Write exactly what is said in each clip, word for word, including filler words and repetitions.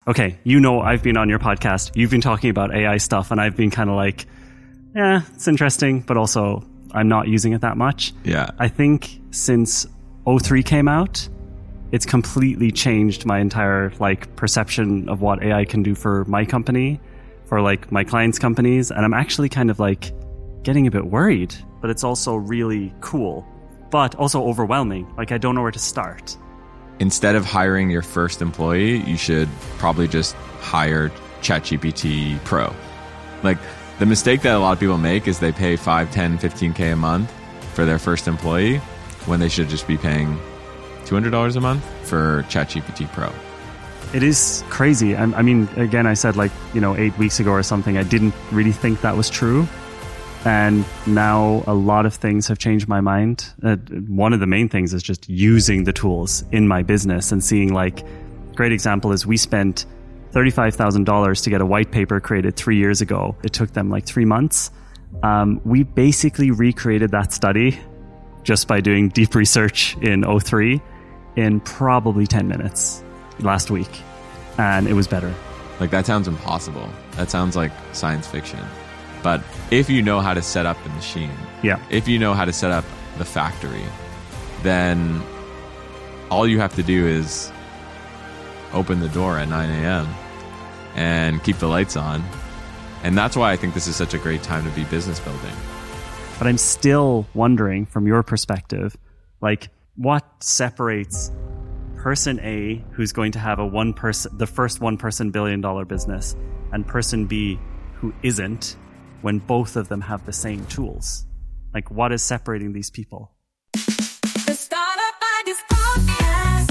okay, you know, I've been on your podcast. You've been talking about A I stuff, and I've been kind of like, yeah, it's interesting, but also I'm not using it that much. Yeah. I think since O three came out, it's completely changed my entire like perception of what A I can do for my company, for like my clients' companies. And I'm actually kind of like getting a bit worried, but it's also really cool, but also overwhelming. Like I don't know where to start. Instead of hiring your first employee, you should probably just hire ChatGPT Pro. Like the mistake that a lot of people make is they pay five, ten, fifteen K a month for their first employee when they should just be paying two hundred dollars a month for ChatGPT Pro. It is crazy. I, I mean, again, I said like, you know, eight weeks ago or something, I didn't really think that was true. And now a lot of things have changed my mind. Uh, one of the main things is just using the tools in my business and seeing like, great example is we spent thirty-five thousand dollars to get a white paper created three years ago. It took them like three months. Um, we basically recreated that study just by doing deep research in O three in probably ten minutes last week. And it was better. Like that sounds impossible. That sounds like science fiction. But if you know how to set up the machine, yeah. if you know how to set up the factory, then all you have to do is open the door at nine a.m. and keep the lights on. And that's why I think this is such a great time to be business building. But I'm still wondering from your perspective, like what separates person A, who's going to have a one person, the first one person billion dollar business, and person B, who isn't, when both of them have the same tools? Like what is separating these people? The Startup Ideas Podcast.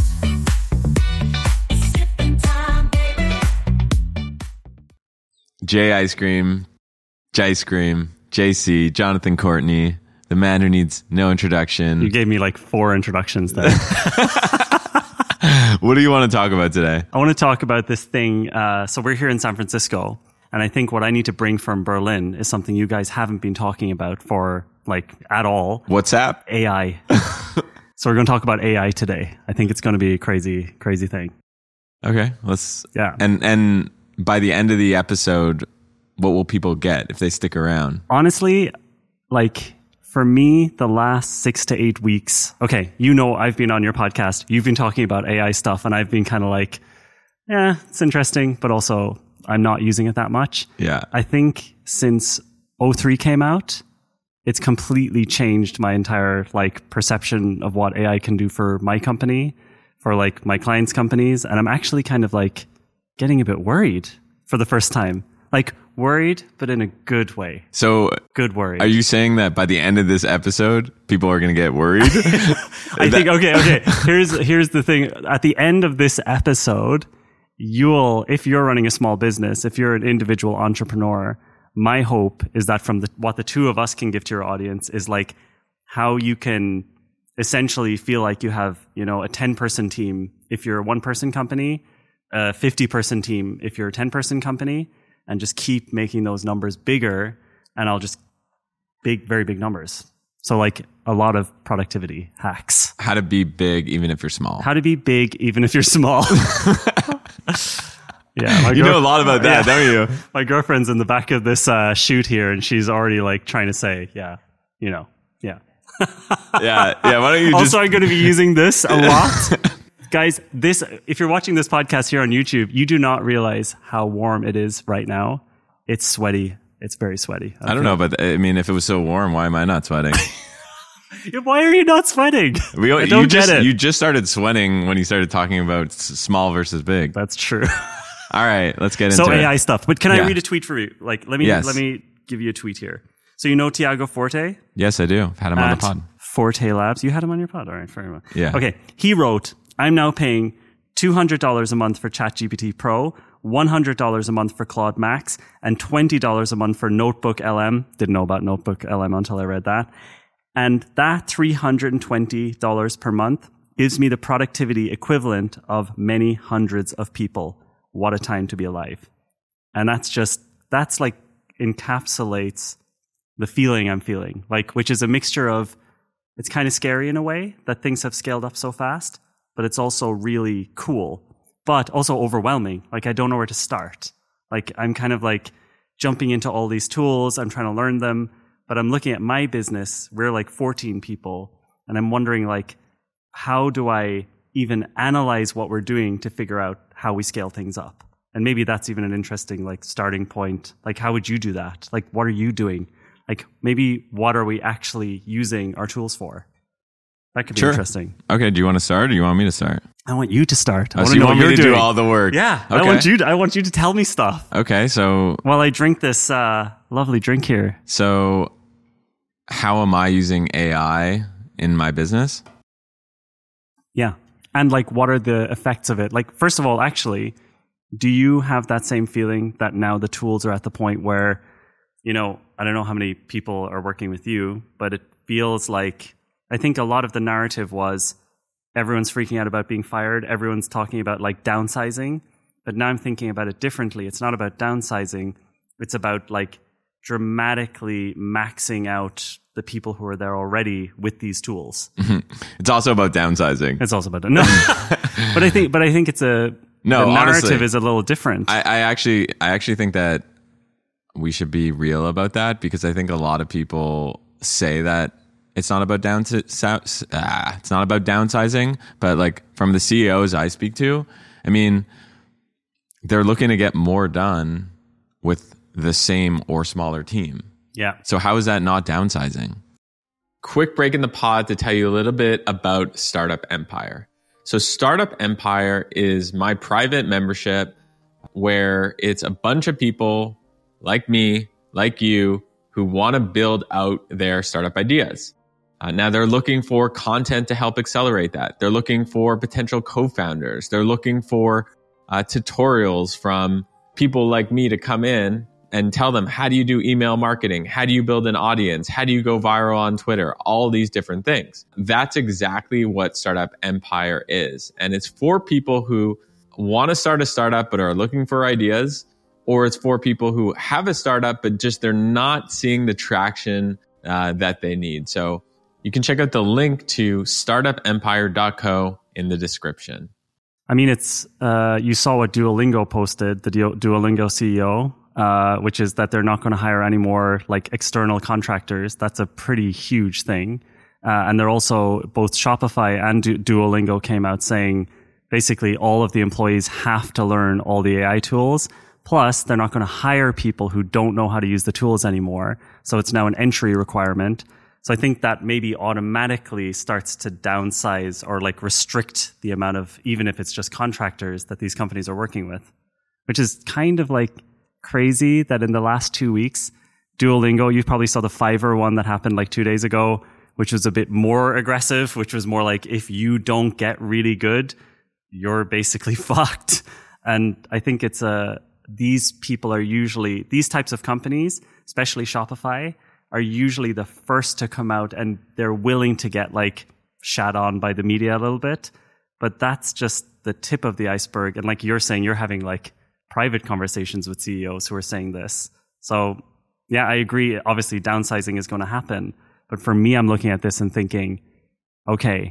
Sipping time, baby. J Ice Cream, J Ice Cream, J C, Jonathan Courtney, the man who needs no introduction. You gave me like four introductions there. What do you want to talk about today? I want to talk about this thing. Uh, so we're here in San Francisco, and I think what I need to bring from Berlin is something you guys haven't been talking about for like at all. WhatsApp? A I. So we're going to talk about A I today. I think it's going to be a crazy, crazy thing. Okay, let's. Yeah. And and by the end of the episode, what will people get if they stick around? Honestly, like for me, the last six to eight weeks, okay, you know, I've been on your podcast. You've been talking about A I stuff, and I've been kind of like, yeah, it's interesting, but also I'm not using it that much. Yeah. I think since O three came out, it's completely changed my entire like perception of what A I can do for my company, for like my clients' companies. And I'm actually kind of like getting a bit worried for the first time. Like worried, but in a good way. So Good worried. are you saying that by the end of this episode, people are going to get worried? I think, okay, okay. Here's, here's the thing. At the end of this episode, you'll, if you're running a small business, if you're an individual entrepreneur, my hope is that from the, what the two of us can give to your audience is like how you can essentially feel like you have, you know, a ten person team if you're a one person company, a fifty person team if you're a ten person company, and just keep making those numbers bigger. And I'll just big, very big numbers. So like a lot of productivity hacks. How to be big even if you're small. How to be big even if you're small. Yeah, my you girl- know a lot about that, yeah. don't you? My girlfriend's in the back of this uh, shoot here, and she's already like trying to say, yeah, you know, yeah. Yeah, yeah. Why don't you just... Also, I'm going to be using this a lot. Guys, this, if you're watching this podcast here on YouTube, you do not realize how warm it is right now. It's sweaty. It's very sweaty. I don't know, but I mean, if it was so warm, why am I not sweating? Why are you not sweating? We, I don't you just, get it. You just started sweating when you started talking about s- small versus big. That's true. All right, let's get So into it. A I stuff. But can Yeah. I read a tweet for you? Like, let me Yes. let me give you a tweet here. So you know Tiago Forte? Yes, I do. I've had him on the At pod. Forte Labs. You had him on your pod. All right, very well. Yeah. Okay. He wrote, I'm now paying two hundred dollars a month for ChatGPT Pro, one hundred dollars a month for Claude Max, and twenty dollars a month for Notebook L M. Didn't know about Notebook L M until I read that. And that three hundred twenty dollars per month gives me the productivity equivalent of many hundreds of people. What a time to be alive. And that's just, that's like encapsulates the feeling I'm feeling, like, which is a mixture of, it's kind of scary in a way that things have scaled up so fast, but it's also really cool. but also overwhelming. Like, I don't know where to start. Like, I'm kind of like jumping into all these tools. I'm trying to learn them, but I'm looking at my business. We're like fourteen people, and I'm wondering, like, how do I even analyze what we're doing to figure out how we scale things up? And maybe that's even an interesting, like, starting point. Like, how would you do that? Like, what are you doing? Like, maybe what are we actually using our tools for? That could be Sure. interesting. Okay, do you want to start or do you want me to start? I want you to start. I Oh, want so to you know want what me you're to doing. do all the work? Yeah, Okay. I want you. To, I want you to tell me stuff Okay, so while I drink this uh, lovely drink here. so how am I using A I in my business? Yeah, and like, what are the effects of it? Like, first of all, actually, do you have that same feeling that now the tools are at the point where, you know, I don't know how many people are working with you, but it feels like, I think a lot of the narrative was everyone's freaking out about being fired. Everyone's talking about like downsizing. But now I'm thinking about it differently. It's not about downsizing. It's about like dramatically maxing out the people who are there already with these tools. It's also about downsizing. It's also about no, but I think, but I think it's a No, the narrative honestly, is a little different. I, I actually I actually think that we should be real about that, because I think a lot of people say that it's not about down to, ah, it's not about downsizing, but like from the C E Os I speak to, I mean, they're looking to get more done with the same or smaller team. yeah. So how is that not downsizing? Quick break in the pod to tell you a little bit about Startup Empire. So Startup Empire is my private membership where it's a bunch of people like me, like you, who want to build out their startup ideas. Uh, now they're looking for content to help accelerate that. They're looking for potential co-founders. They're looking for uh, tutorials from people like me to come in and tell them, how do you do email marketing? How do you build an audience? How do you go viral on Twitter? All these different things. That's exactly what Startup Empire is. And it's for people who want to start a startup but are looking for ideas, or it's for people who have a startup but just they're not seeing the traction uh, that they need. So you can check out the link to startup empire dot co in the description. I mean, it's uh, you saw what Duolingo posted, the Du- Duolingo C E O, uh, which is that they're not going to hire any more like external contractors. That's a pretty huge thing. Uh, and they're also, both Shopify and Du- Duolingo came out saying basically all of the employees have to learn all the A I tools. Plus, they're not going to hire people who don't know how to use the tools anymore. So it's now an entry requirement. So I think that maybe automatically starts to downsize or like restrict the amount of, even if it's just contractors that these companies are working with, which is kind of like crazy that in the last two weeks, Duolingo, you probably saw the Fiverr one that happened like two days ago, which was a bit more aggressive, which was more like, if you don't get really good, you're basically fucked. And I think it's a, these people are usually, these types of companies, especially Shopify, are usually the first to come out, and they're willing to get like shat on by the media a little bit. But that's just the tip of the iceberg. And like you're saying, you're having like private conversations with C E Os who are saying this. So yeah, I agree. Obviously, downsizing is going to happen. But for me, I'm looking at this and thinking, okay,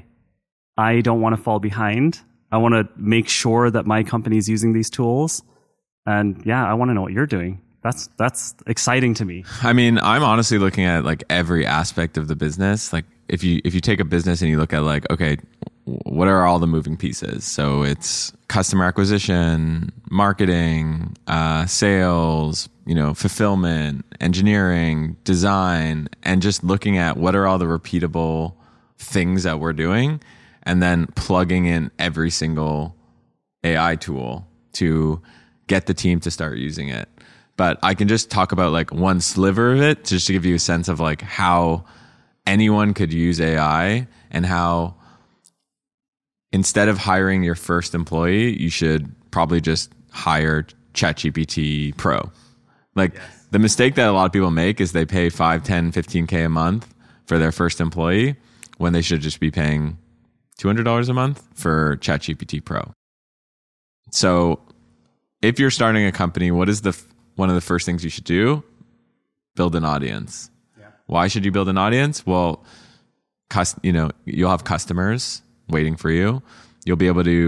I don't want to fall behind. I want to make sure that my company is using these tools. And yeah, I want to know what you're doing. That's that's exciting to me. I mean, I'm honestly looking at like every aspect of the business. Like if you if you take a business and you look at like, okay, what are all the moving pieces? So it's customer acquisition, marketing, uh, sales, you know, fulfillment, engineering, design, and just looking at what are all the repeatable things that we're doing, and then plugging in every single A I tool to get the team to start using it. But I can just talk about like one sliver of it just to give you a sense of like how anyone could use A I, and how instead of hiring your first employee, you should probably just hire ChatGPT Pro. Like yes. The mistake that a lot of people make is they pay five, ten, fifteen K a month for their first employee when they should just be paying two hundred dollars a month for ChatGPT Pro. So if you're starting a company, what is the one of the first things you should do? Build an audience. Yeah. Why should you build an audience? Well, cus- you know, you'll have customers waiting for you. You'll be able to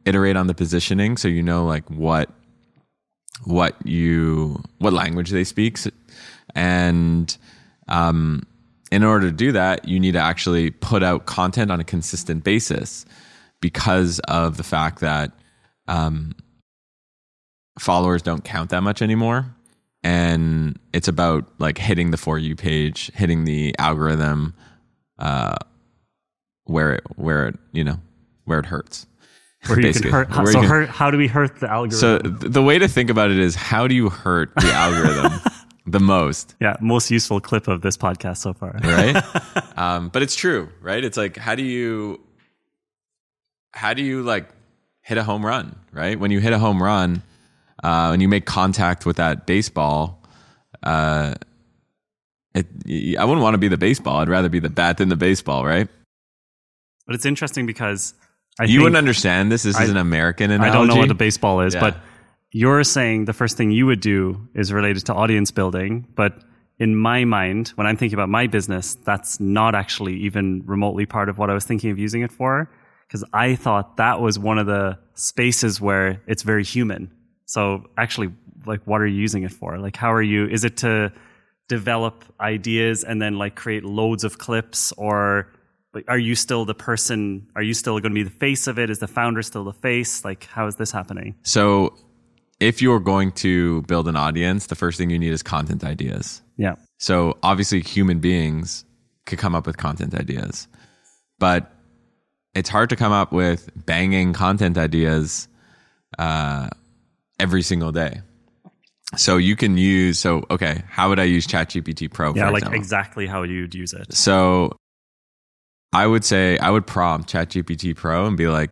iterate on the positioning so you know like what what you what language they speak, and um, in order to do that, you need to actually put out content on a consistent basis because of the fact that um, followers don't count that much anymore. And it's about like hitting the For You page, hitting the algorithm, uh, where it, where it, you know, where it hurts. Where you can hurt. Where So you can- hurt, how do we hurt the algorithm? So th- the way to think about it is, how do you hurt the algorithm the most? yeah, most useful clip of this podcast so far. Right? um, but it's true, right? It's like, how do you, how do you like hit a home run, right? When you hit a home run, uh, and you make contact with that baseball, uh, it, I wouldn't want to be the baseball. I'd rather be the bat than the baseball, right? But it's interesting because I you think, wouldn't understand this. This is I- an American analogy. I don't know what a baseball is, Yeah. but you're saying the first thing you would do is related to audience building. But in my mind, when I'm thinking about my business, that's not actually even remotely part of what I was thinking of using it for. Because I thought that was one of the spaces where it's very human. So actually, like, what are you using it for? Like, how are you, is it to develop ideas and then like create loads of clips, or like, are you still the person? Are you still going to be the face of it? Is the founder still the face? Like, how is this happening? So if you're going to build an audience, the first thing you need is content ideas. Yeah. So obviously human beings could come up with content ideas, but it's hard to come up with banging content ideas uh, every single day. So you can use, so, okay, how would I use ChatGPT Pro, Yeah, for like example? exactly how you'd use it. So I would say, I would prompt ChatGPT Pro and be like,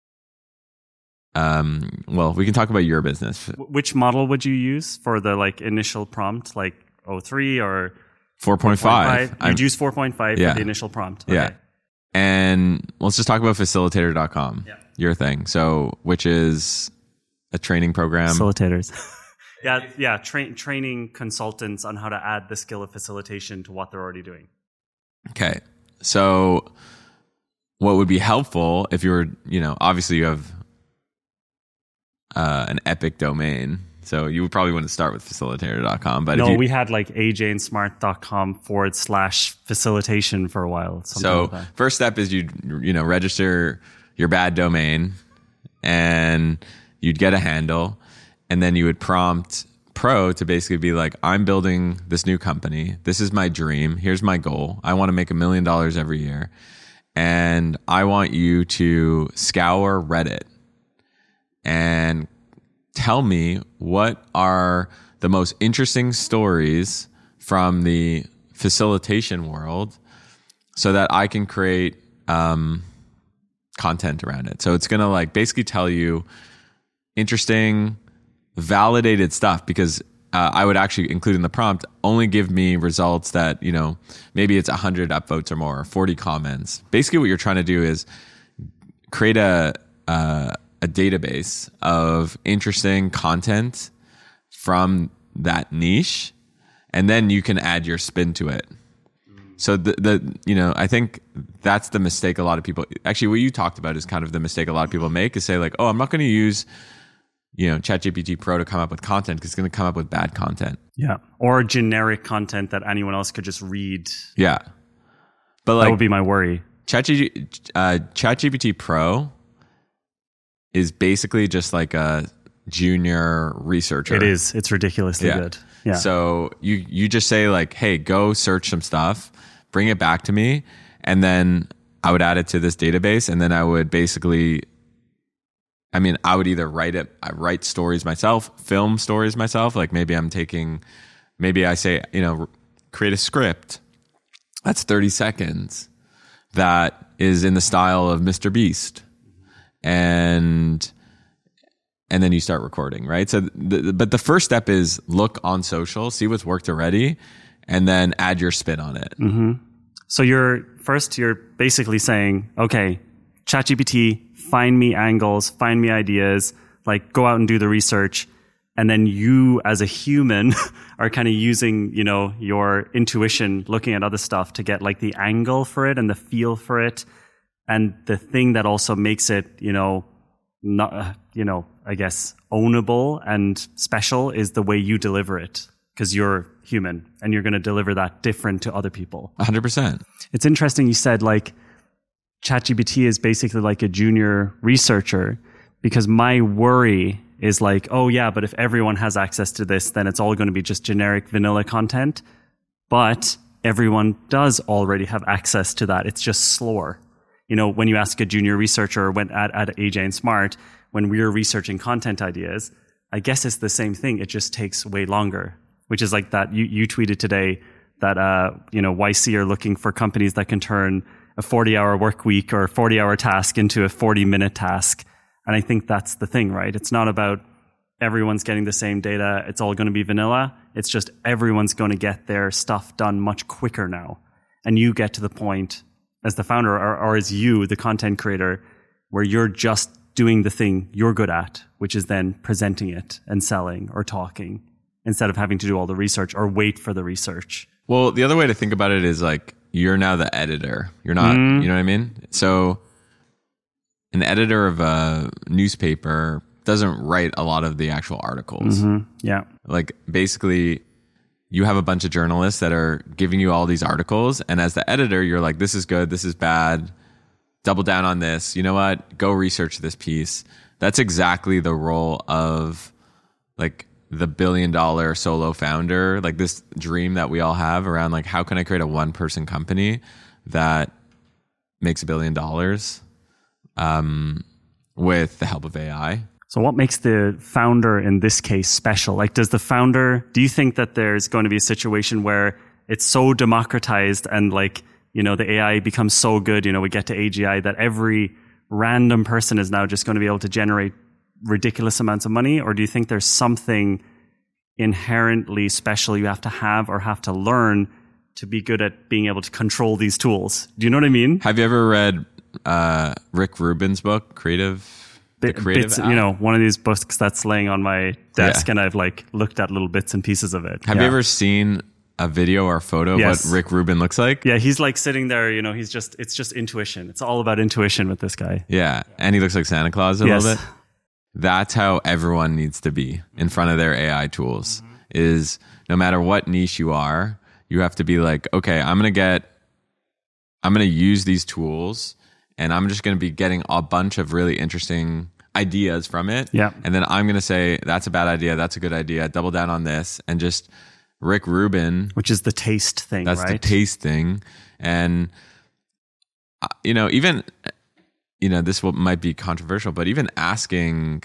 um, well, we can talk about your business. Wh- Which model would you use for the like initial prompt, like oh three or four point five. You'd use four point five Yeah. for the initial prompt. Yeah. Okay. And let's just talk about facilitator dot com, Yeah. your thing. So, which is a training program. Facilitators. yeah, yeah. Tra- training consultants on how to add the skill of facilitation to what they're already doing. Okay. So what would be helpful if you were, you know, obviously you have uh, an epic domain. So you would probably want to start with facilitator dot com. But if No, you, we had like ajainsmart.com forward slash facilitation for a while. something so like that. first step is you'd, you know, register your bad domain and you'd get a handle, and then you would prompt Pro to basically be like, I'm building this new company. This is my dream. Here's my goal. I want to make a million dollars every year. And I want you to scour Reddit and tell me what are the most interesting stories from the facilitation world so that I can create um, content around it. So it's going to like basically tell you interesting, validated stuff, because uh, I would actually include in the prompt, only give me results that, you know, maybe it's one hundred upvotes or more, or forty comments. Basically what you're trying to do is create a, uh, a database of interesting content from that niche, and then you can add your spin to it. So the, the, you know, I think that's the mistake a lot of people, actually what you talked about is kind of the mistake a lot of people make, is say like, oh, I'm not going to use, you know, ChatGPT Pro to come up with content because it's going to come up with bad content. Yeah. Or generic content that anyone else could just read. Yeah. But That like would be my worry. ChatGPT, uh, ChatGPT Pro is basically just like a junior researcher. It is. It's ridiculously Yeah. good. Yeah. So you you just say like, hey, go search some stuff, bring it back to me, and then I would add it to this database, and then I would basically, I mean, I would either write it, I write stories myself, film stories myself. Like maybe I'm taking, maybe I say, you know, create a script that's thirty seconds that is in the style of Mister Beast, and and then you start recording, right? So, the, but the first step is look on social, see what's worked already, and then add your spin on it. Mm-hmm. So you're first, you're basically saying, okay, ChatGPT, find me angles, find me ideas, like go out and do the research. And then you as a human are kind of using, you know, your intuition, looking at other stuff to get like the angle for it and the feel for it. And the thing that also makes it, you know, not, uh, you know, I guess ownable and special is the way you deliver it, because you're human and you're going to deliver that different to other people. one hundred percent. It's interesting you said like ChatGPT is basically like a junior researcher, because my worry is like, oh yeah, but if everyone has access to this, then it's all going to be just generic vanilla content. But everyone does already have access to that. It's just slower. You know, when you ask a junior researcher when at, at A J and Smart, when we're researching content ideas, I guess it's the same thing. It just takes way longer, which is like that. You, you tweeted today that, uh, you know, Y C are looking for companies that can turn a forty hour work week or a forty hour task into a forty minute task. And I think that's the thing, right? It's not about everyone's getting the same data. It's all going to be vanilla. It's just everyone's going to get their stuff done much quicker now. And you get to the point as the founder, or, or as you, the content creator, where you're just doing the thing you're good at, which is then presenting it and selling or talking, instead of having to do all the research or wait for the research. Well, the other way to think about it is like, you're now the editor. You're not, mm. you know what I mean? So an editor of a newspaper doesn't write a lot of the actual articles. Mm-hmm. Yeah. Like basically you have a bunch of journalists that are giving you all these articles. And as the editor, you're like, this is good. This is bad. Double down on this. You know what? Go research this piece. That's exactly the role of like the billion dollar solo founder, like this dream that we all have around like, how can I create a one person company that makes a billion dollars um, with the help of A I? So what makes the founder in this case special? Like, does the founder, do you think that there's going to be a situation where it's so democratized and like, you know, the A I becomes so good, you know, we get to A G I that every random person is now just going to be able to generate ridiculous amounts of money? Or do you think there's something inherently special you have to have or have to learn to be good at being able to control these tools? Do you know what I mean? Have you ever read uh, Rick Rubin's book, Creative? The creative bits, app? You know, one of these books that's laying on my desk, Yeah. and I've like looked at little bits and pieces of it. Have Yeah. you ever seen a video or a photo Yes. of what Rick Rubin looks like? Yeah, he's like sitting there, you know, he's just, it's just intuition. It's all about intuition with this guy. Yeah. And he looks like Santa Claus a Yes. little bit. That's how everyone needs to be in front of their A I tools. Mm-hmm. Is no matter what niche you are, you have to be like, okay, I'm going to get, I'm going to use these tools and I'm just going to be getting a bunch of really interesting ideas from it. Yeah. And then I'm going to say, that's a bad idea. That's a good idea. Double down on this. And just Rick Rubin. Which is the taste thing, That's right? the taste thing. And, uh, you know, even, you know, this will, might be controversial, but even asking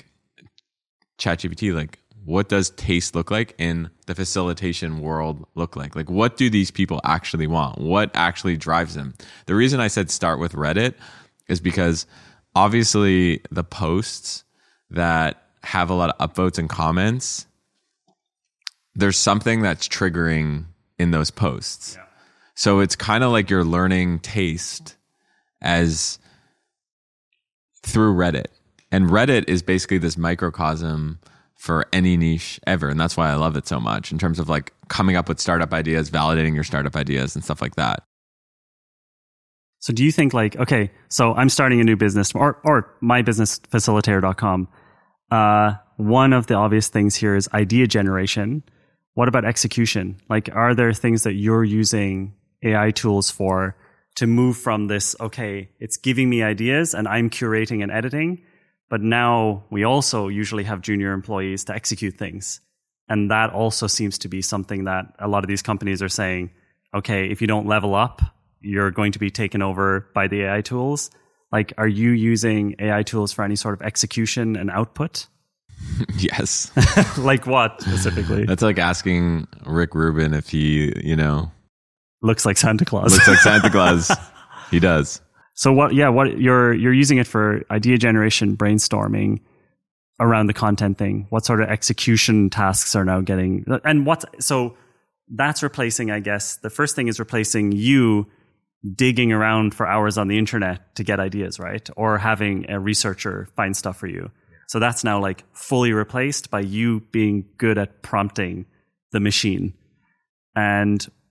ChatGPT, like, what does taste look like in the facilitation world look like? Like, what do these people actually want? What actually drives them? The reason I said start with Reddit is because obviously the posts that have a lot of upvotes and comments, there's something that's triggering in those posts. Yeah. So it's kind of like you're learning taste as through Reddit. And Reddit is basically this microcosm for any niche ever. And that's why I love it so much in terms of like coming up with startup ideas, validating your startup ideas and stuff like that. So do you think like, okay, so I'm starting a new business or, or my business facilitator dot com. Uh, one of the obvious things here is idea generation. What about execution? Like, are there things that you're using A I tools for to move from this, okay, it's giving me ideas and I'm curating and editing, but now we also usually have junior employees to execute things. And that also seems to be something that a lot of these companies are saying, okay, if you don't level up, you're going to be taken over by the A I tools. Like, are you using A I tools for any sort of execution and output? Yes. Like what specifically? That's like asking Rick Rubin if he, you know, looks like Santa Claus. looks like Santa Claus. He does. So what, yeah, what you're, you're using it for idea generation, brainstorming around the content thing. What sort of execution tasks are now getting, and what, so that's replacing, I guess, the first thing is replacing you digging around for hours on the internet to get ideas, right? Or having a researcher find stuff for you. So that's now like fully replaced by you being good at prompting the machine. And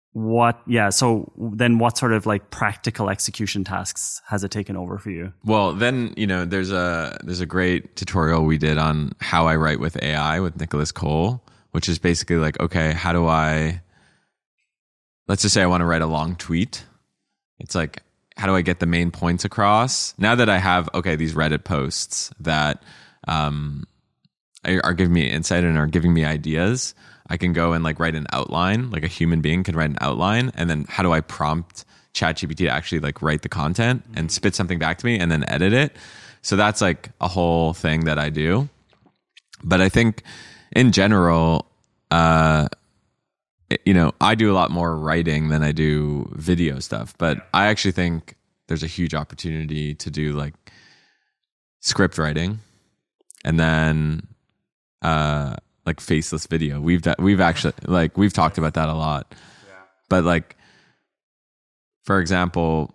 what, yeah. So then what sort of like practical execution tasks has it taken over for you? Well, then, you know, there's a there's a great tutorial we did on how I write with A I with Nicholas Cole, which is basically like, okay, how do I, let's just say I want to write a long tweet. It's like, how do I get the main points across? Now that I have, okay, these Reddit posts that um, are are giving me insight and are giving me ideas, I can go and like write an outline, like a human being could write an outline. And then how do I prompt ChatGPT to actually like write the content and spit something back to me and then edit it? So that's like a whole thing that I do. But I think in general, uh, you know, I do a lot more writing than I do video stuff. But I actually think there's a huge opportunity to do like script writing and then uh, like faceless video. We've done, we've actually like we've talked about that a lot. Yeah. But like, for example,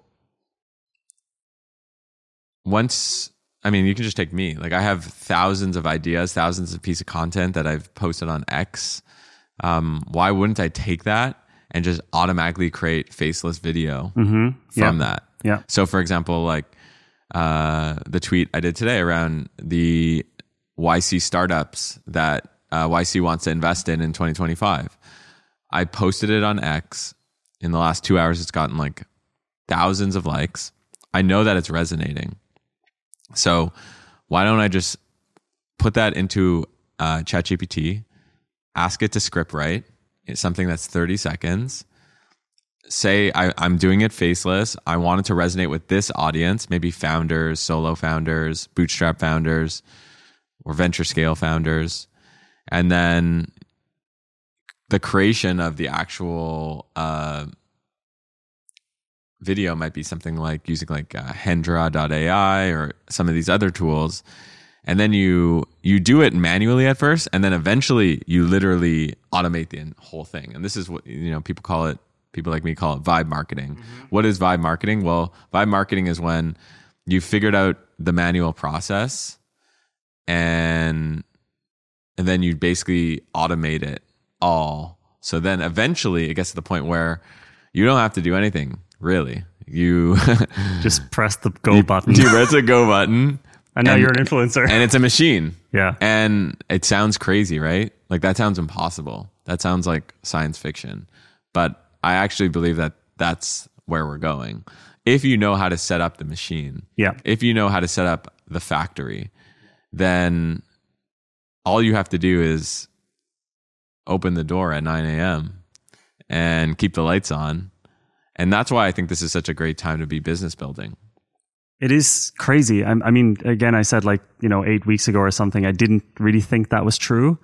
once I mean, you can just take me. Like, I have thousands of ideas, thousands of pieces of content that I've posted on X. Um, why wouldn't I take that and just automatically create faceless video mm-hmm. from yeah. that? Yeah. So, for example, like uh, the tweet I did today around the Y C startups that uh, Y C wants to invest in in twenty twenty-five. I posted it on X. In the last two hours, it's gotten like thousands of likes. I know that it's resonating. So why don't I just put that into uh, ChatGPT, ask it to script write. It's something that's thirty seconds. Say I, I'm doing it faceless. I want it to resonate with this audience, maybe founders, solo founders, bootstrap founders, or venture scale founders. And then the creation of the actual uh, video might be something like using like uh, Hendra dot A I or some of these other tools. And then you you do it manually at first, and then eventually you literally automate the whole thing. And this is what, you know, people call it, people like me call it vibe marketing. Mm-hmm. What is vibe marketing? Well, vibe marketing is when you figured out the manual process and and then you basically automate it all. So then eventually it gets to the point where you don't have to do anything, really. You just press the go button. You press the go button. And now and, you're an influencer. And it's a machine. Yeah. And it sounds crazy, right? Like, that sounds impossible. That sounds like science fiction. But I actually believe that that's where we're going. If you know how to set up the machine, yeah. if you know how to set up the factory, then all you have to do is open the door at nine a.m. and keep the lights on. And that's why I think this is such a great time to be business building. It is crazy. I, I mean, again, I said like, you know, eight weeks ago or something, I didn't really think that was true.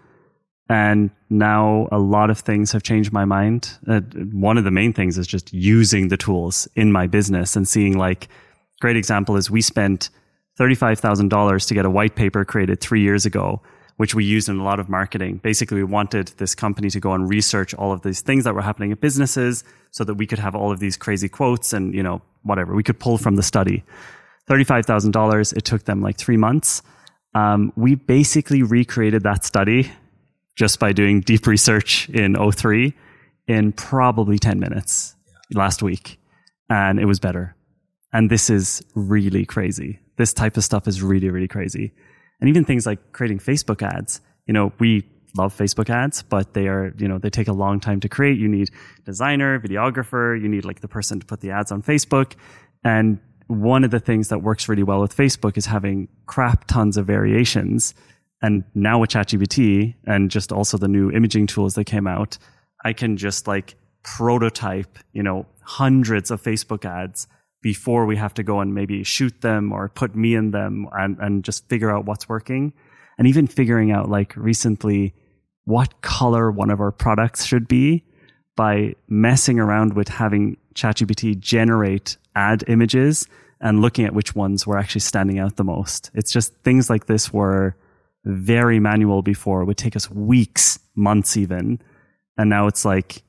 And now a lot of things have changed my mind. Uh, one of the main things is just using the tools in my business and seeing, like, great example is we spent thirty-five thousand dollars to get a white paper created three years ago, which we used in a lot of marketing. Basically, we wanted this company to go and research all of these things that were happening at businesses so that we could have all of these crazy quotes and, you know, whatever we could pull from the study. thirty-five thousand dollars. It took them like three months. Um, we basically recreated that study just by doing deep research in O three in probably ten minutes yeah. last week. And it was better. And this is really crazy. This type of stuff is really, really crazy. And even things like creating Facebook ads. You know, we love Facebook ads, but they are, you know, they take a long time to create. You need designer, videographer. You need like the person to put the ads on Facebook. And one of the things that works really well with Facebook is having crap tons of variations. And now with ChatGPT and just also the new imaging tools that came out, I can just like prototype, you know, hundreds of Facebook ads before we have to go and maybe shoot them or put me in them and, and just figure out what's working. And even figuring out, like, recently what color one of our products should be by messing around with having ChatGPT generate ad images and looking at which ones were actually standing out the most. It's just things like this were very manual before. It would take us weeks, months even. And now it's like,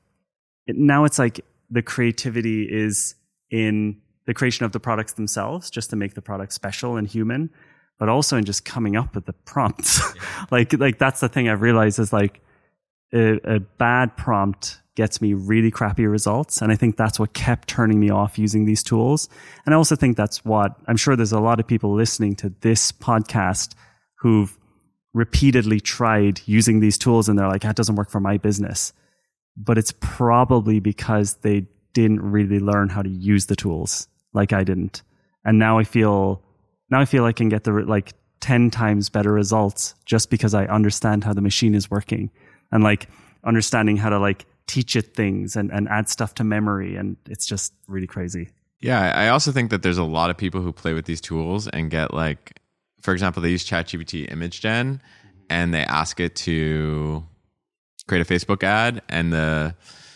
now it's like the creativity is in the creation of the products themselves, just to make the product special and human, but also in just coming up with the prompts. Yeah. like, like that's the thing I've realized is like a, a bad prompt gets me really crappy results. And I think that's what kept turning me off using these tools. And I also think that's what, I'm sure there's a lot of people listening to this podcast who've repeatedly tried using these tools and they're like, that doesn't work for my business. But it's probably because they didn't really learn how to use the tools like I didn't. And now I feel, now I feel I can get the like ten times better results just because I understand how the machine is working and like understanding how to like teach it things and, and add stuff to memory. And it's just really crazy. Yeah. I also think that there's a lot of people who play with these tools and get like, for example, they use ChatGPT image gen and they ask it to create a Facebook ad and the,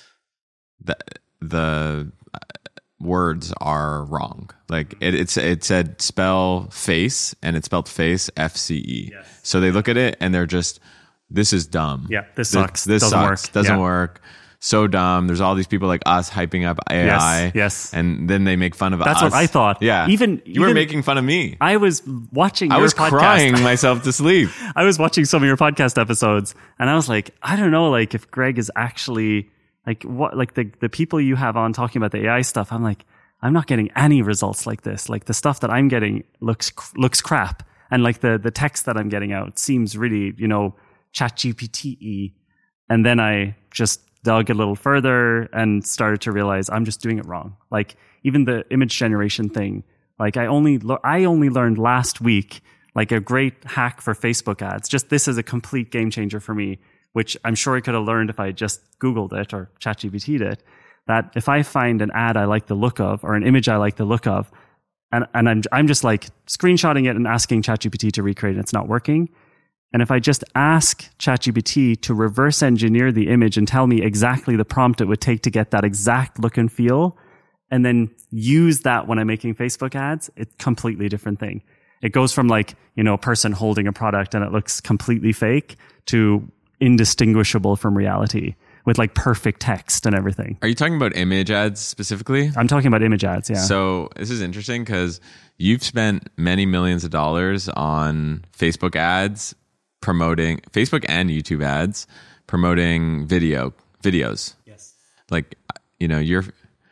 the, the words are wrong. Like it, it's, it said spell face and it spelled face F C E. Yes. So they look at it and they're just, this is dumb. Yeah. This sucks. This, this doesn't sucks. work. Doesn't Yeah. work. So dumb. There's all these people like us hyping up A I. Yes, yes. And then they make fun of us. That's what I thought. Yeah. Even- you were even- making fun of me. I was watching I your was podcast. crying myself to sleep. I was watching some of your podcast episodes and I was like, I don't know, like if Greg is actually like what, like the, the people you have on talking about the A I stuff, I'm like, I'm not getting any results like this. Like the stuff that I'm getting looks, looks crap. And like the, the text that I'm getting out seems really, you know, ChatGPT-y. And then I just dug a little further and started to realize I'm just doing it wrong. Like even the image generation thing, like I only, le- I only learned last week, like a great hack for Facebook ads. Just this is a complete game changer for me, which I'm sure I could have learned if I just Googled it or ChatGPT'd it, that if I find an ad I like the look of or an image I like the look of, and, and I'm, I'm just like screenshotting it and asking ChatGPT to recreate it, it's not working. And if I just ask ChatGPT to reverse engineer the image and tell me exactly the prompt it would take to get that exact look and feel, and then use that when I'm making Facebook ads, it's a completely different thing. It goes from like, you know, a person holding a product and it looks completely fake to indistinguishable from reality with like perfect text and everything. Are you talking about image ads specifically? I'm talking about image ads, yeah. So this is interesting because you've spent many millions of dollars on Facebook ads promoting Facebook and YouTube ads promoting video videos. Yes. Like, you know, you're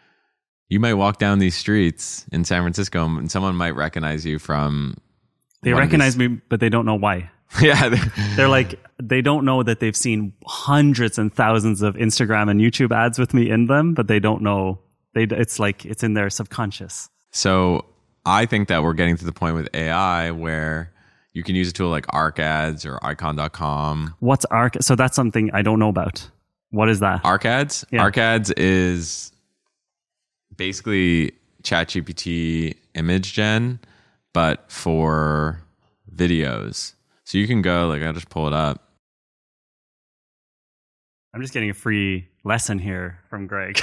you might walk down these streets in San Francisco and someone might recognize you from They one of recognize these- me, but they don't know why. Yeah. they- They're like, they don't know that they've seen hundreds and thousands of Instagram and YouTube ads with me in them, but they don't know. They, it's like, it's in their subconscious. So I think that we're getting to the point with A I where you can use a tool like ArcAds or icon dot com. What's Arc? So that's something I don't know about. What is that? ArcAds? Yeah. ArcAds is basically ChatGPT image gen, but for videos. So you can go, like, I'll just pull it up. I'm just getting a free lesson here from Greg.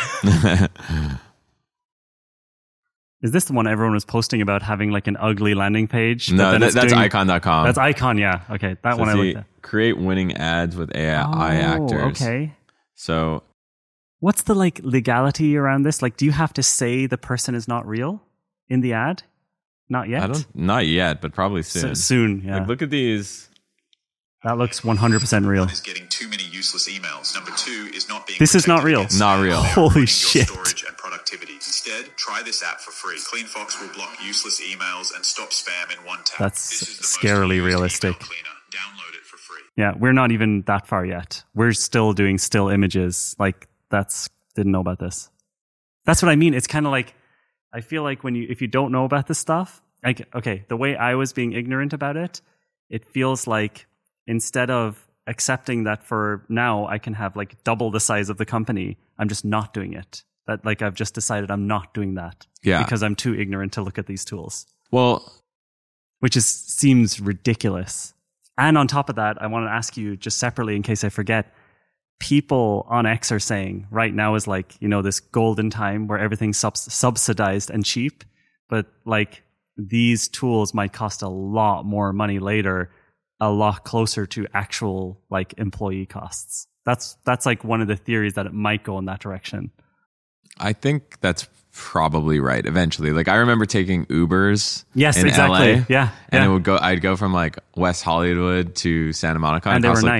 Is this the one everyone was posting about having like an ugly landing page? but No, then that, it's that's doing- icon dot com. That's Icon, yeah. Okay, that So one I see, looked at. create winning ads with A I actors. Okay. So What's the like legality around this? Like, do you have to say the person is not real in the ad? Not yet. I don't, not yet, but probably So- soon. soon, yeah. Like, look at these. That looks one hundred percent real. One is getting too many useless emails. Number two is not being This is not protected real. against Not spam real. by Holy ruining your shit. storage and productivity. Instead, try this app for free. CleanFox will block useless emails and stop spam in one tap. That's This is the most scarily used realistic. email cleaner. Download it for free. Yeah, we're not even that far yet. We're still doing still images. Like, that's, didn't know about this. That's what I mean. It's kind of like, I feel like when you, if you don't know about this stuff, like, okay, the way I was being ignorant about it, it feels like instead of accepting that for now I can have like double the size of the company, I'm just not doing it. That like I've just decided I'm not doing that. Yeah. Because I'm too ignorant to look at these tools, Well, which is seems ridiculous. And on top of that, I want to ask you just separately in case I forget, people on X are saying right now is like, you know, this golden time where everything's subs- subsidized and cheap, but like these tools might cost a lot more money later, a lot closer to actual like employee costs. That's that's like one of the theories that it might go in that direction. I think that's probably right eventually. Like, I remember taking Ubers Yes, in exactly. L A, Yeah, and yeah. it would go, I'd go from like West Hollywood to Santa Monica. And it they cost, were like, nice.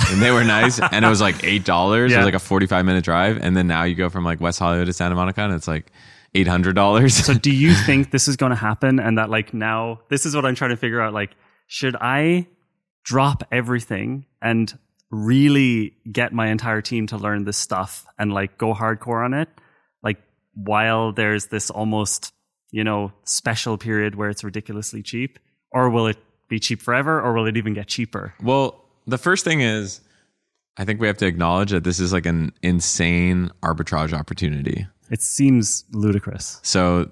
and they were nice, and it was like eight dollars. It Yeah. was like a forty-five minute drive, and then now you go from like West Hollywood to Santa Monica, and it's like eight hundred dollars. So do you think this is going to happen, and that like now this is what I'm trying to figure out? Like, should I drop everything and really get my entire team to learn this stuff and like go hardcore on it, like while there's this almost, you know, special period where it's ridiculously cheap, or will it be cheap forever, or will it even get cheaper? Well, the first thing is, I think we have to acknowledge that this is like an insane arbitrage opportunity. It seems ludicrous. So,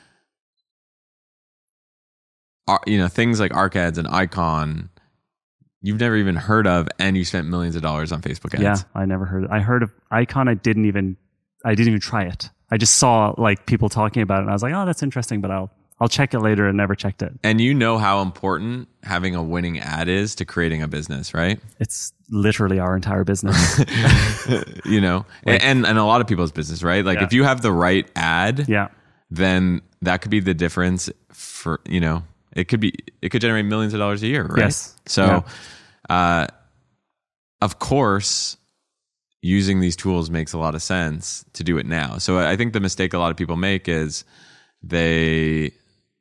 ar- you know, things like ArcAds and Icon, you've never even heard of, and you spent millions of dollars on Facebook ads. Yeah, I never heard. I heard of Icon. I didn't even. I didn't even try it. I just saw like people talking about it, and I was like, "Oh, that's interesting," but I'll I'll check it later, and never checked it. And you know how important having a winning ad is to creating a business, right? It's literally our entire business. You know, and and a lot of people's business, right? Like Yeah. if you have the right ad, Yeah, then that could be the difference for, you know, it could be, it could generate millions of dollars a year, right? Yes. So, uh, of course, using these tools makes a lot of sense to do it now. So I think the mistake a lot of people make is they,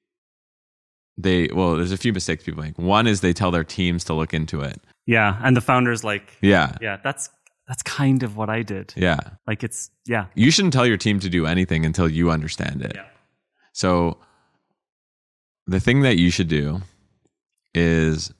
they, well, there's a few mistakes people make. One is they tell their teams to look into it. yeah, and the founder's like, Yeah. yeah, that's that's kind of what I did. Yeah. Like it's yeah, You shouldn't tell your team to do anything until you understand it. Yeah. So the thing that you should do is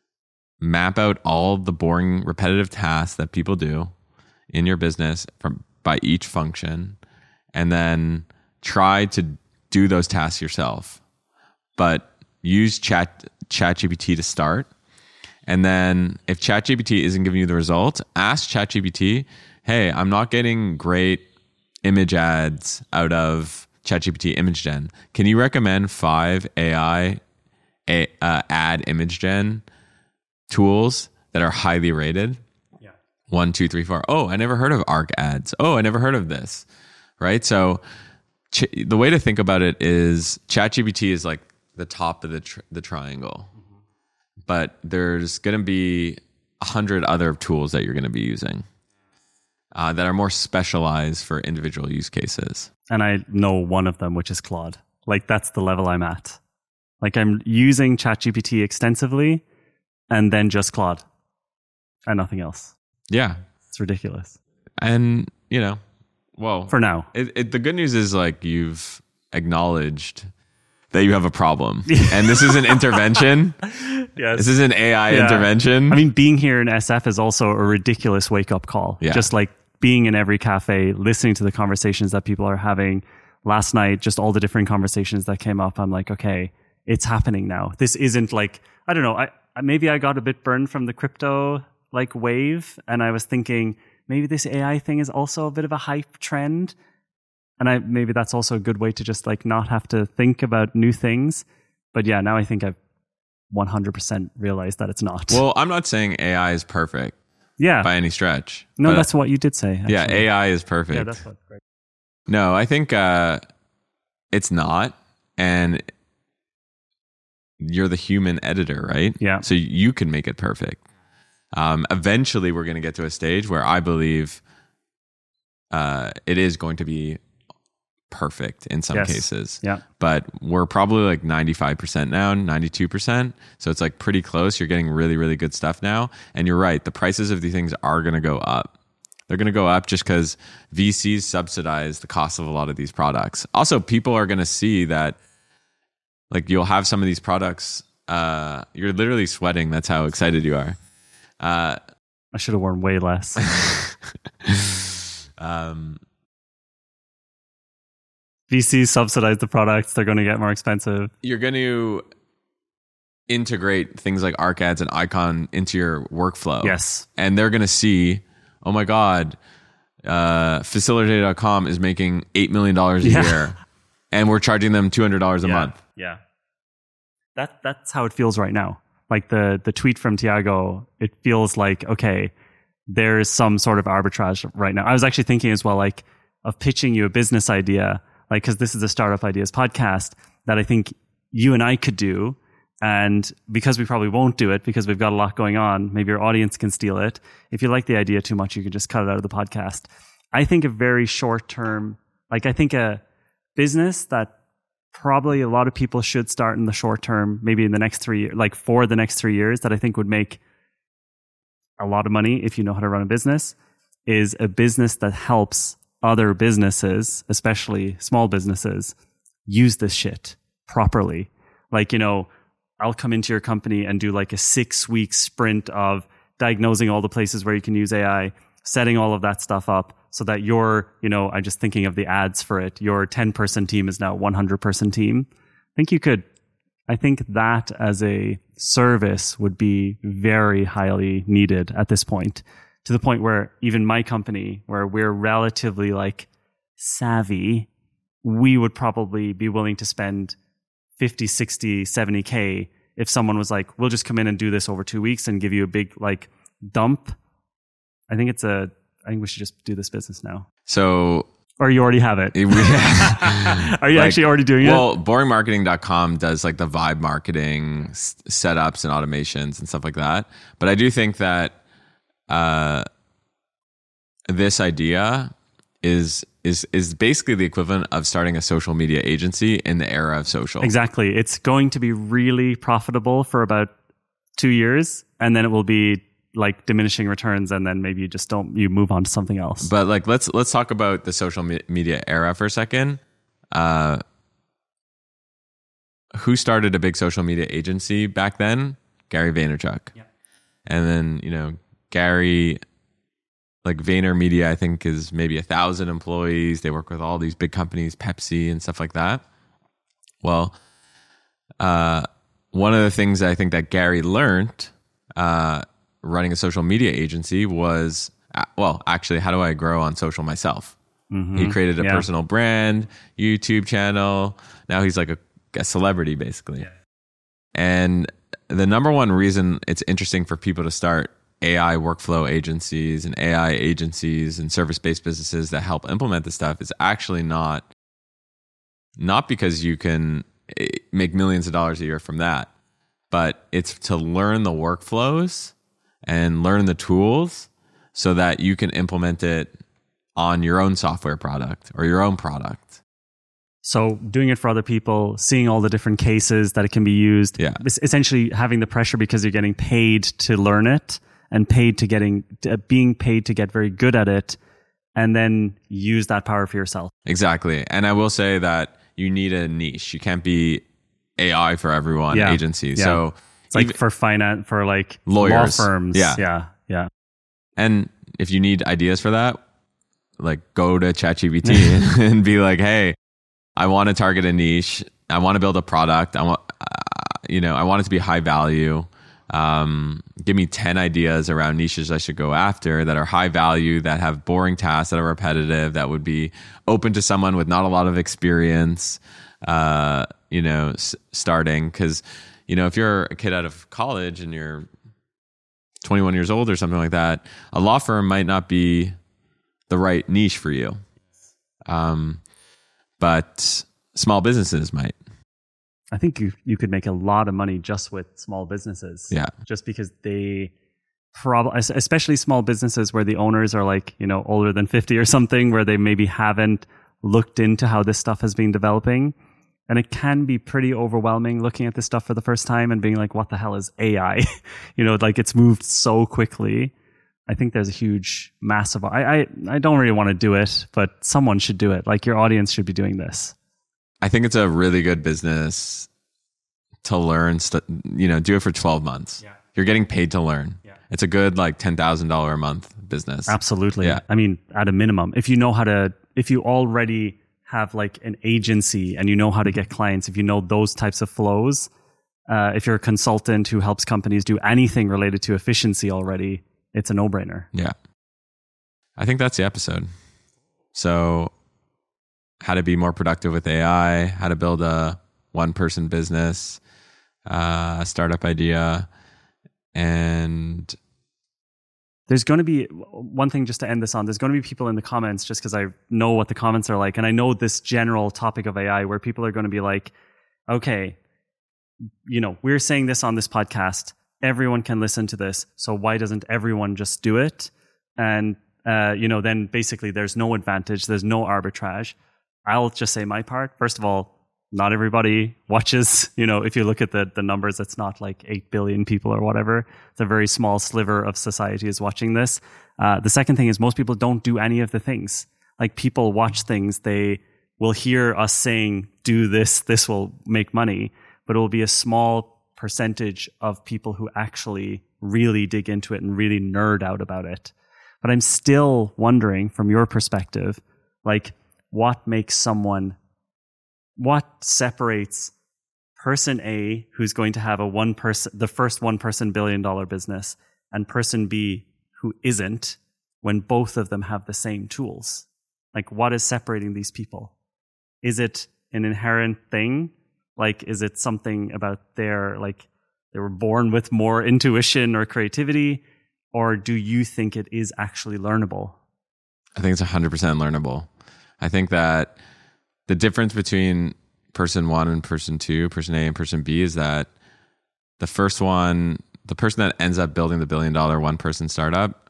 map out all the boring, repetitive tasks that people do in your business from by each function, and then try to do those tasks yourself. But use Chat ChatGPT to start. And then if ChatGPT isn't giving you the result, ask ChatGPT, hey, I'm not getting great image ads out of ChatGPT Image Gen. Can you recommend five A I a, uh, ad image gen tools that are highly rated? yeah, One, two, three, four. Oh, I never heard of Arc ads. Oh, I never heard of this. Right? So ch- the way to think about it is ChatGPT is like the top of the tr- the triangle. But there's going to be a hundred other tools that you're going to be using uh, that are more specialized for individual use cases. and I know one of them, which is Claude. Like that's the level I'm at. Like I'm using ChatGPT extensively, and then just Claude, and nothing else. Yeah. It's ridiculous And, you know, well, for now. it, it, the good news is like you've acknowledged that you have a problem. And this is an intervention. Yes. This is an A I Yeah. intervention. I mean, being here in S F is also a ridiculous wake up call. Yeah. Just like being in every cafe, listening to the conversations that people are having. Last night, just all the different conversations that came up. I'm like, okay, it's happening now. This isn't like, I don't know. I I- maybe I got a bit burned from the crypto like wave, and I was thinking maybe this A I thing is also a bit of a hype trend. And I maybe that's also a good way to just like not have to think about new things. But yeah, now I think I've one hundred percent realized that it's not. Well, I'm not saying A I is perfect yeah. by any stretch. No, but that's what you did say. yeah, actually. A I is perfect. Yeah, that's what. Great. No, I think uh, it's not. And you're the human editor, right? Yeah. So you can make it perfect. Um, eventually, we're going to get to a stage where I believe uh, it is going to be perfect in some Yes. cases. Yeah. But we're probably like ninety-five percent now, ninety-two percent. So it's like pretty close. You're getting really, really good stuff now. And you're right. The prices of these things are going to go up. They're going to go up just because V Cs subsidize the cost of a lot of these products. Also, people are going to see that like you'll have some of these products. Uh, you're literally sweating. That's how excited you are. Uh, I should have worn way less. um, V Cs subsidize the products. They're going to get more expensive. you're going to integrate things like ArcAds and Icon into your workflow. Yes. And they're going to see, oh my God, uh, Facilitator dot com is making eight million dollars a Yeah. year. And we're charging them two hundred dollars a yeah. month. Yeah. That that's how it feels right now. Like the the tweet from Tiago, it feels like, okay, there's some sort of arbitrage right now. I was actually thinking as well, like, of pitching you a business idea, like, because this is a Startup Ideas podcast that I think you and I could do. And because we probably won't do it because we've got a lot going on, maybe your audience can steal it. If you like the idea too much, you can just cut it out of the podcast. I think a very short term, like I think a business that probably a lot of people should start in the short term, maybe in the next three years, like for the next three years, that I think would make a lot of money if you know how to run a business, is a business that helps other businesses, especially small businesses, use this shit properly. Like, you know, I'll come into your company and do like a six week sprint of diagnosing all the places where you can use A I, setting all of that stuff up so that your, you know, I'm just thinking of the ads for it. Your ten person team is now a one hundred person team. I think you could, I think that as a service would be very highly needed at this point, to the point where even my company, where we're relatively like savvy, we would probably be willing to spend fifty, sixty, seventy K if someone was like, we'll just come in and do this over two weeks and give you a big like dump. I think it's a, I think we should just do this business now. So, or you already have it. we, Are you like, actually already doing well, it? Well, boring marketing dot com does like the vibe marketing s- setups and automations and stuff like that. But I do think that uh, this idea is is is basically the equivalent of starting a social media agency in the era of social. Exactly. It's going to be really profitable for about two years, and then it will be like diminishing returns, and then maybe you just don't, you move on to something else. But like, let's let's talk about the social me- media era for a second. Uh, who started a big social media agency back then? Gary Vaynerchuk. Yeah. And then, you know, Gary, like Vayner Media, I think is maybe a thousand employees. They work with all these big companies, Pepsi and stuff like that. Well, uh, one of the things I think that Gary learned uh, running a social media agency was, uh, well, actually, how do I grow on social myself? Mm-hmm. He created a Yeah. personal brand, YouTube channel. Now he's like a, a celebrity, basically. Yeah. And the number one reason it's interesting for people to start A I workflow agencies and A I agencies and service-based businesses that help implement this stuff is actually not, not because you can eh, make millions of dollars a year from that, but it's to learn the workflows and learn the tools so that you can implement it on your own software product or your own product. So doing it for other people, seeing all the different cases that it can be used, Yeah. es- essentially having the pressure because you're getting paid to learn it and paid to getting, to being paid to get very good at it, and then use that power for yourself. Exactly. And I will say that you need a niche. You can't be A I for everyone Yeah. agency. Yeah. So It's like even- for finance, for like Lawyers. law firms. Yeah. Yeah. Yeah. and if you need ideas for that, like go to ChatGPT and be like, hey, I want to target a niche. I want to build a product. I want, uh, you know, I want it to be high value. Um, give me ten ideas around niches I should go after that are high value, that have boring tasks, that are repetitive, that would be open to someone with not a lot of experience, uh, you know, s- starting. Because, you know, if you're a kid out of college and you're twenty-one years old or something like that, a law firm might not be the right niche for you. Um, but small businesses might. I think you, you could make a lot of money just with small businesses. Yeah. Just because they probably, especially small businesses where the owners are like, you know, older than fifty or something, where they maybe haven't looked into how this stuff has been developing. And it can be pretty overwhelming looking at this stuff for the first time and being like, what the hell is A I? You know, like it's moved so quickly. I think there's a huge, massive, I, I, I don't really want to do it, but someone should do it. Like your audience should be doing this. I think it's a really good business to learn, st- you know, do it for twelve months. Yeah. You're getting paid to learn. Yeah. It's a good like ten thousand dollars a month business. Absolutely. Yeah. I mean, at a minimum, if you know how to, if you already have like an agency and you know how to get clients, if you know those types of flows, uh, if you're a consultant who helps companies do anything related to efficiency already, it's a no-brainer. Yeah. I think that's the episode. So how to be more productive with A I, how to build a one-person business, uh, a startup idea, and There's going to be one thing just to end this on. There's going to be people in the comments just because I know what the comments are like. And I know this general topic of A I where people are going to be like, okay, you know, we're saying this on this podcast. Everyone can listen to this. So why doesn't everyone just do it? And, uh, you know, then basically there's no advantage. There's no arbitrage. I'll just say my part. First of all, not everybody watches. You know, if you look at the, the numbers, it's not like eight billion people or whatever. It's a very small sliver of society is watching this. Uh, the second thing is most people don't do any of the things. Like people watch things, they will hear us saying, do this, this will make money, but it will be a small percentage of people who actually really dig into it and really nerd out about it. But I'm still wondering from your perspective, like what makes someone, what separates person A, who's going to have a one person, the first one person billion dollar business, and person B who isn't, when both of them have the same tools? Like what is separating these people? Is it an inherent thing? Like, is it something about their, like, they were born with more intuition or creativity? Or do you think it is actually learnable? I think it's one hundred percent learnable. I think that the difference between person one and person two, person A and person B, is that the first one, the person that ends up building the billion dollar one person startup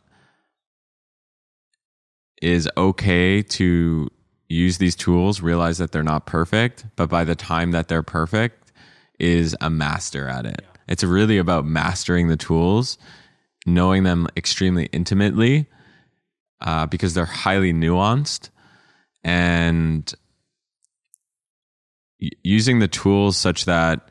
is okay to use these tools, realize that they're not perfect, but by the time that they're perfect, is a master at it. Yeah. It's really about mastering the tools, knowing them extremely intimately, uh, because they're highly nuanced, and y- using the tools such that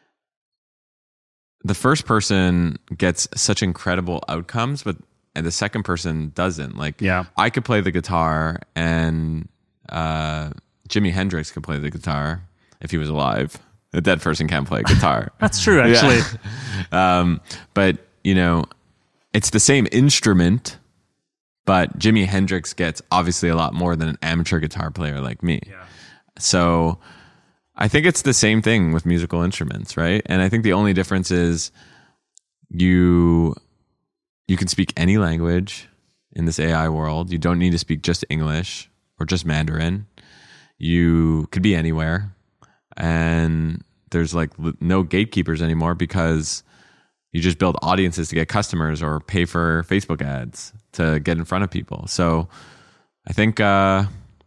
the first person gets such incredible outcomes, but and the second person doesn't. Like, yeah. I could play the guitar and uh Jimi Hendrix could play the guitar if he was alive. A dead person can't play a guitar. That's true, actually. Yeah. um but you know, it's the same instrument, but Jimi Hendrix gets obviously a lot more than an amateur guitar player like me. Yeah. So I think it's the same thing with musical instruments, right? And I think the only difference is you you can speak any language in this A I world. You don't need to speak just English or just Mandarin. You could be anywhere, and there's like no gatekeepers anymore, because you just build audiences to get customers or pay for Facebook ads to get in front of people. So I think uh,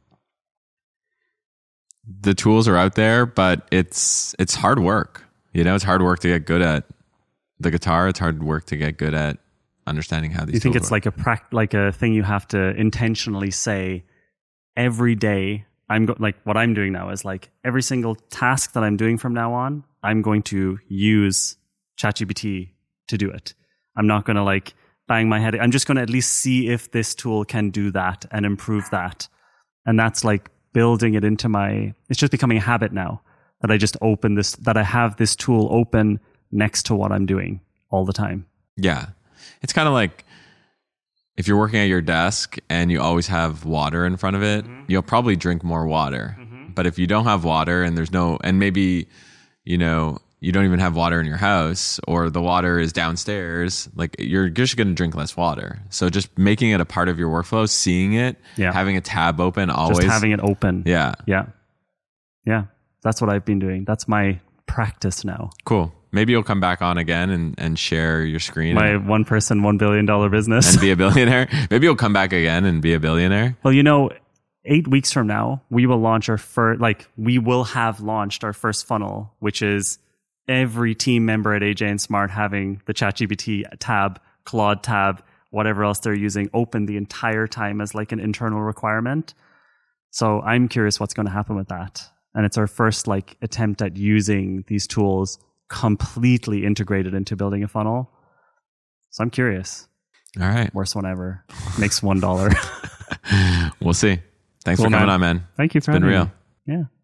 the tools are out there, but it's it's hard work. You know, it's hard work to get good at the guitar. It's hard work to get good at understanding how these. You think tools it's work. like a prac- like a thing you have to intentionally say every day. I'm go- like what I'm doing now is like every single task that I'm doing from now on, I'm going to use ChatGPT to do it. I'm not going to like bang my head. I'm just going to at least see if this tool can do that and improve that. And that's like building it into my, it's just becoming a habit now that I just open this, that I have this tool open next to what I'm doing all the time. Yeah. It's kind of like if you're working at your desk and you always have water in front of it, mm-hmm. you'll probably drink more water. Mm-hmm. But if you don't have water and there's no, and maybe, you know, you don't even have water in your house, or the water is downstairs, like you're just going to drink less water. So just making it a part of your workflow, seeing it, yeah. having a tab open always. Just having it open. Yeah. Yeah. Yeah. That's what I've been doing. That's my practice now. Cool. Maybe you'll come back on again and, and share your screen. My and, one person, one billion dollar business. And be a billionaire. Maybe you'll come back again and be a billionaire. Well, you know, eight weeks from now, we will launch our first, like we will have launched our first funnel, which is every team member at A J and Smart having the ChatGPT tab, Claude tab, whatever else they're using open the entire time as like an internal requirement. So I'm curious what's going to happen with that. And it's our first like attempt at using these tools completely integrated into building a funnel. So I'm curious. All right. Worst one ever. Makes one dollar. We'll see. Thanks Cool, for coming man. on, man. Thank you for it's been having real. me. Yeah.